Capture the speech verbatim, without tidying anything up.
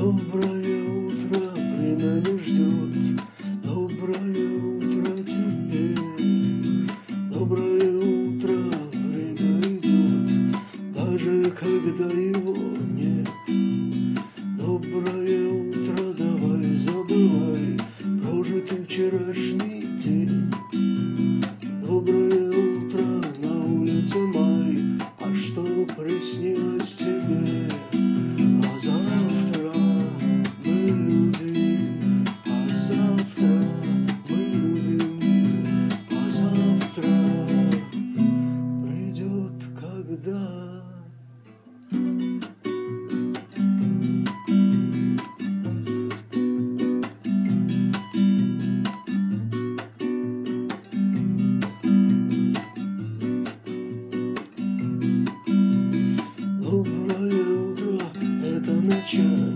Доброе утро, время не ждет. Доброе утро тебе. Доброе утро, время идет, даже когда его нет. Доброе утро, давай забывай прожитый вчерашний день. Доброе утро, на улице май, а что приснилось тебе? А завтра мы люди, а завтра мы любим, а завтра придет когда. Доброе утро, это начало.